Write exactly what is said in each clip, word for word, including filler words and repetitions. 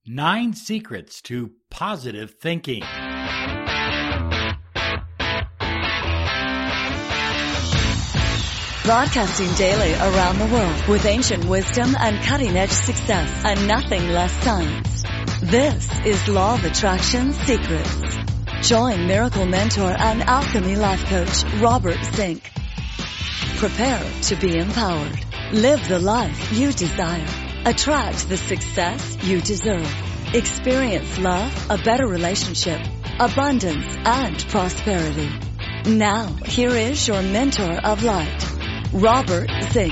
Nine Secrets to Positive Thinking. Broadcasting daily around the world with ancient wisdom and cutting-edge success and nothing less science. This is Law of Attraction Secrets. Join miracle mentor and alchemy life coach Robert Zink. Prepare to be empowered. Live the life you desire. Attract the success you deserve. Experience love, a better relationship, abundance, and prosperity. Now, here is your mentor of light, Robert Zink.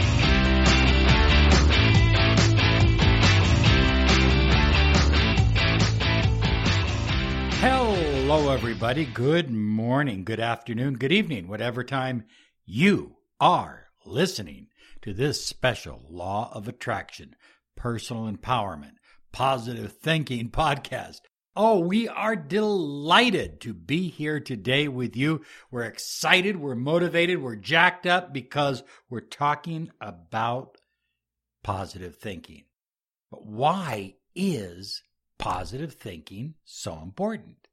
Hello, everybody. Good morning, good afternoon, good evening, whatever time you are listening to this special Law of Attraction, Personal Empowerment, Positive Thinking podcast. Oh, we are delighted to be here today with you. We're excited, we're motivated, we're jacked up because we're talking about positive thinking. But why is positive thinking so important?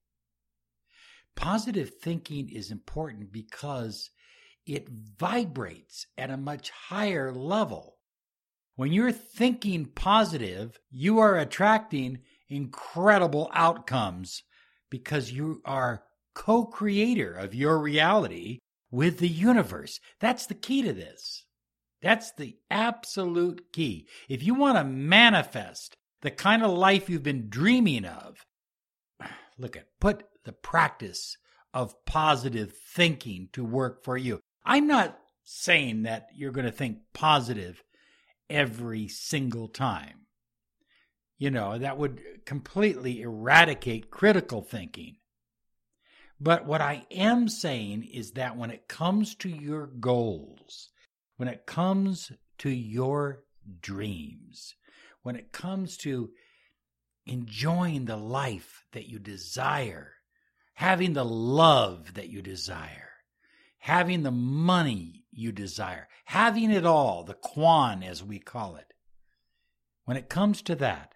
Positive thinking is important because it vibrates at a much higher level. When you're thinking positive, you are attracting incredible outcomes because you are co-creator of your reality with the universe. That's the key to this. That's the absolute key. If you want to manifest the kind of life you've been dreaming of, look at, put the practice of positive thinking to work for you. I'm not saying that you're going to think positive every single time. You know, that would completely eradicate critical thinking. But what I am saying is that when it comes to your goals, when it comes to your dreams, when it comes to enjoying the life that you desire, having the love that you desire, having the money you desire, having it all, the Kwan as we call it. When it comes to that,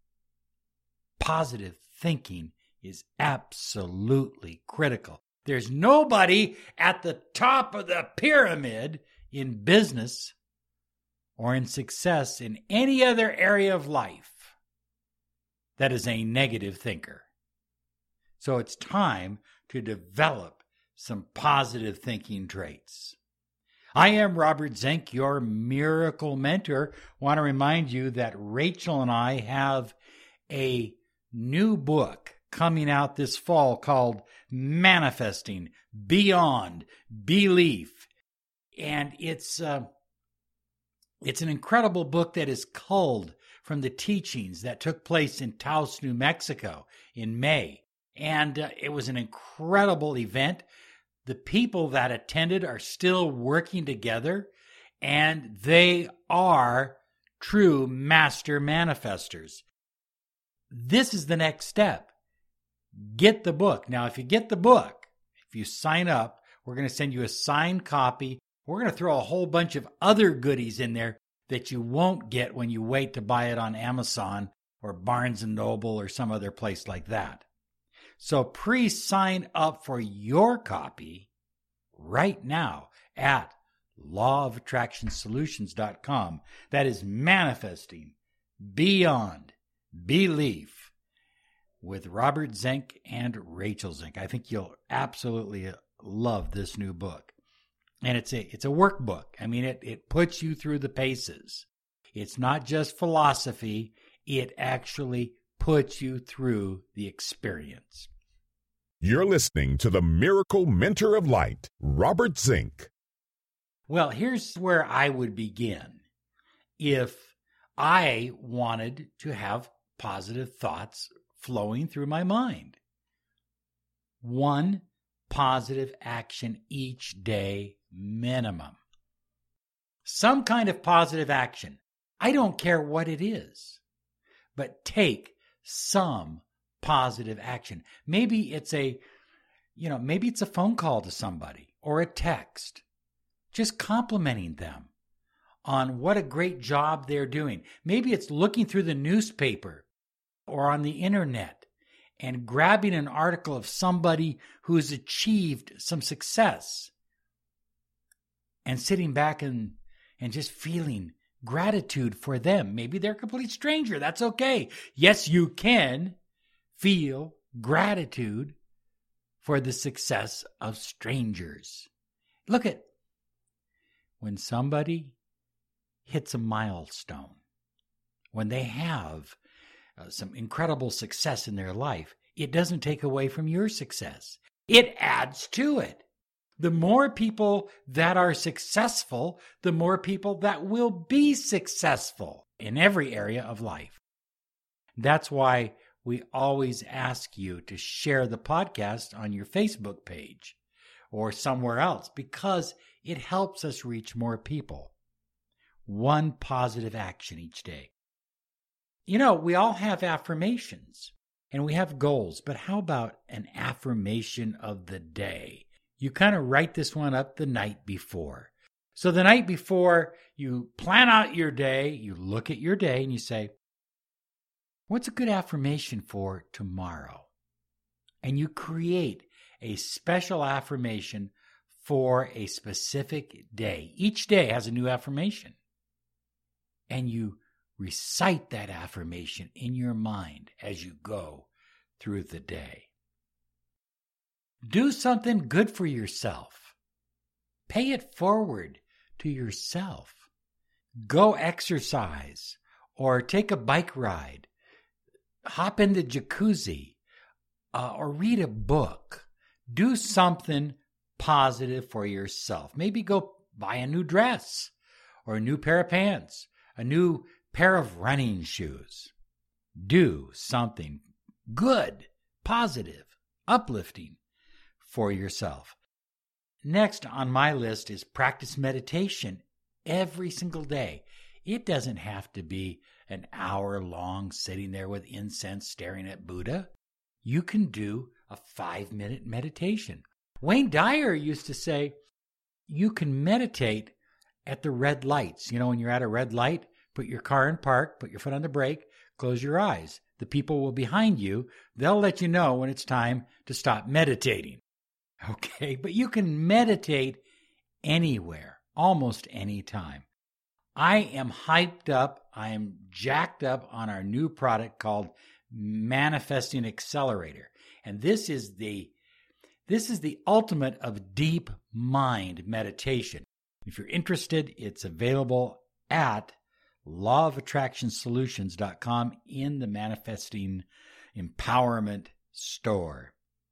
positive thinking is absolutely critical. There's nobody at the top of the pyramid in business or in success in any other area of life that is a negative thinker. So it's time to develop some positive thinking traits. I am Robert Zink, your miracle mentor. I want to remind you that Rachel and I have a new book coming out this fall called Manifesting Beyond Belief. And it's uh, it's an incredible book that is culled from the teachings that took place in Taos, New Mexico in May. And uh, it was an incredible event. The people that attended are still working together, and they are true master manifestors. This is the next step. Get the book. Now, if you get the book, if you sign up, we're going to send you a signed copy. We're going to throw a whole bunch of other goodies in there that you won't get when you wait to buy it on Amazon or Barnes and Noble or some other place like that. So pre-sign up for your copy right now at law of attraction solutions dot com. That is Manifesting Beyond Belief with Robert Zink and Rachel Zink. I think you'll absolutely love this new book. And it's a it's a workbook. I mean, it, it puts you through the paces. It's not just philosophy. It actually puts you through the experience. You're listening to the Miracle Mentor of Light, Robert Zink. Well, here's where I would begin if I wanted to have positive thoughts flowing through my mind. One positive action each day minimum. Some kind of positive action. I don't care what it is, but take some positive action. Maybe it's a, you know, maybe it's a phone call to somebody or a text, just complimenting them on what a great job they're doing. Maybe it's looking through the newspaper or on the internet and grabbing an article of somebody who's achieved some success and sitting back and, and just feeling gratitude for them. Maybe they're a complete stranger. That's okay. Yes, you can feel gratitude for the success of strangers. Look at when somebody hits a milestone, when they have uh, some incredible success in their life, it doesn't take away from your success. It adds to it. The more people that are successful, the more people that will be successful in every area of life. That's why we always ask you to share the podcast on your Facebook page or somewhere else, because it helps us reach more people. One positive action each day. You know, we all have affirmations and we have goals, but how about an affirmation of the day? You kind of write this one up the night before. So the night before you plan out your day, you look at your day and you say, what's a good affirmation for tomorrow? And you create a special affirmation for a specific day. Each day has a new affirmation. And you recite that affirmation in your mind as you go through the day. Do something good for yourself. Pay it forward to yourself. Go exercise or take a bike ride. Hop in the jacuzzi uh, or read a book. Do something positive for yourself. Maybe go buy a new dress or a new pair of pants, a new pair of running shoes. Do something good, positive, uplifting for yourself. Next on my list is practice meditation every single day. It doesn't have to be an hour long sitting there with incense staring at Buddha. You can do a five minute meditation. Wayne Dyer used to say, you can meditate at the red lights. You know, when you're at a red light, put your car in park, put your foot on the brake, close your eyes. The people will behind you. They'll let you know when it's time to stop meditating. Okay, but you can meditate anywhere, almost any time. I am hyped up. I am jacked up on our new product called Manifesting Accelerator. And this is the this is the ultimate of deep mind meditation. If you're interested, it's available at law of attraction solutions dot com in the Manifesting Empowerment store.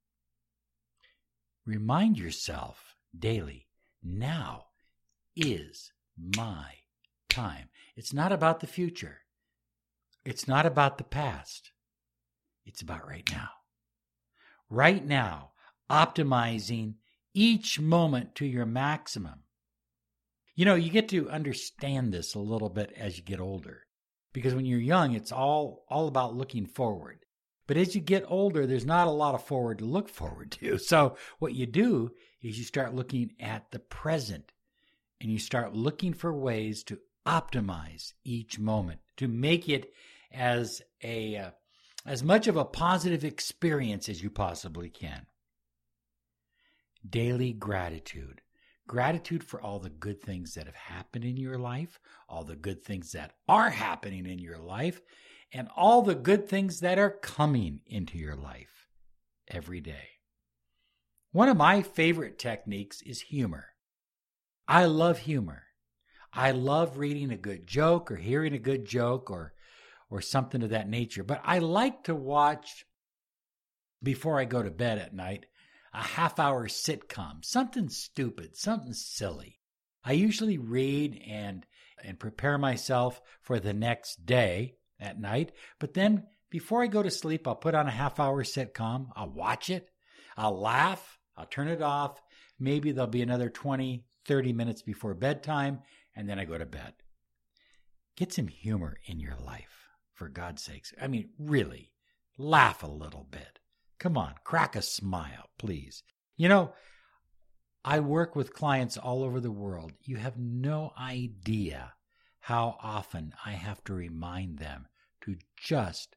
Remind yourself daily, now is my time. It's not about the future. It's not about the past. It's about right now. Right now, optimizing each moment to your maximum. You know, you get to understand this a little bit as you get older. Because when you're young, it's all, all about looking forward. But as you get older, there's not a lot of forward to look forward to. So what you do is you start looking at the present and you start looking for ways to optimize each moment, to make it as a uh, as much of a positive experience as you possibly can. Daily gratitude. Gratitude for all the good things that have happened in your life, all the good things that are happening in your life, and all the good things that are coming into your life every day. One of my favorite techniques is humor. I love humor. I love reading a good joke or hearing a good joke or or something of that nature. But I like to watch, before I go to bed at night, a half-hour sitcom, something stupid, something silly. I usually read and and prepare myself for the next day at night. But then before I go to sleep, I'll put on a half-hour sitcom. I'll watch it. I'll laugh. I'll turn it off. Maybe there'll be another twenty, thirty minutes before bedtime, and then I go to bed. Get some humor in your life, for God's sakes. I mean, really, laugh a little bit. Come on, crack a smile, please. You know, I work with clients all over the world. You have no idea how often I have to remind them to just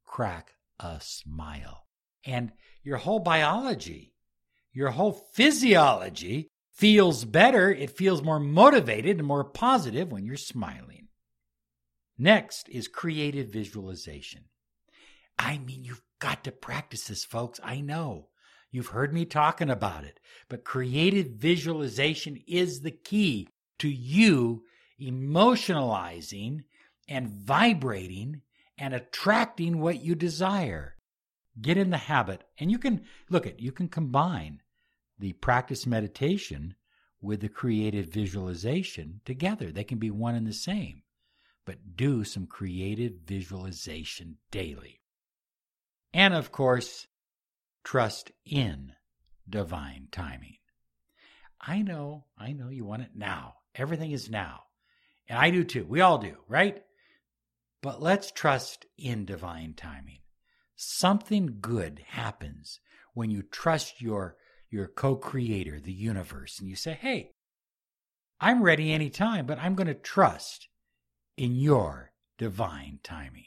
crack a smile. And your whole biology, your whole physiology feels better. It feels more motivated and more positive when you're smiling. Next is creative visualization. I mean, you've got to practice this, folks. I know. You've heard me talking about it. But creative visualization is the key to you emotionalizing and vibrating and attracting what you desire. Get in the habit. And you can, look at, you can combine the practice meditation with the creative visualization together. They can be one and the same. But do some creative visualization daily. And of course, trust in divine timing. I know, I know you want it now. Everything is now. And I do too. We all do, right? But let's trust in divine timing. Something good happens when you trust your, your co-creator, the universe, and you say, hey, I'm ready anytime, but I'm going to trust in your divine timing.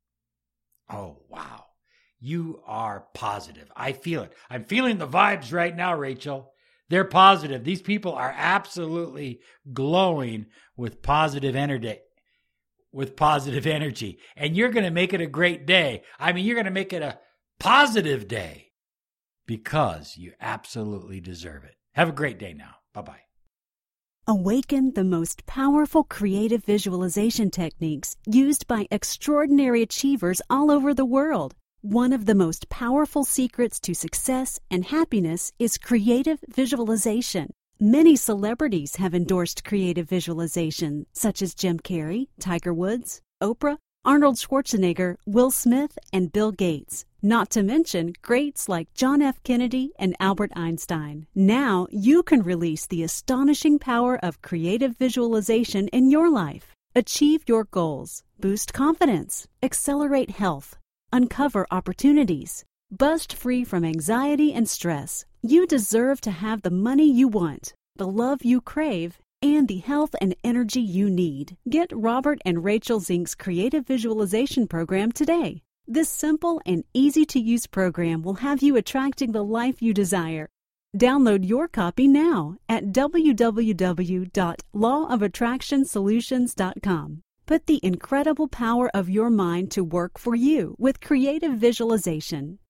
Oh, wow. You are positive. I feel it. I'm feeling the vibes right now, Rachel. They're positive. These people are absolutely glowing with positive energy. With positive energy. And you're going to make it a great day. I mean, you're going to make it a positive day because you absolutely deserve it. Have a great day now. Bye-bye. Awaken the most powerful creative visualization techniques used by extraordinary achievers all over the world. One of the most powerful secrets to success and happiness is creative visualization. Many celebrities have endorsed creative visualization, such as Jim Carrey, Tiger Woods, Oprah, Arnold Schwarzenegger, Will Smith, and Bill Gates. Not to mention greats like John F. Kennedy and Albert Einstein. Now you can release the astonishing power of creative visualization in your life. Achieve your goals, boost confidence, accelerate health, uncover opportunities, bust free from anxiety and stress. You deserve to have the money you want, the love you crave, and the health and energy you need. Get Robert and Rachel Zink's Creative Visualization Program today. This simple and easy-to-use program will have you attracting the life you desire. Download your copy now at w w w dot law of attraction solutions dot com. Put the incredible power of your mind to work for you with creative visualization.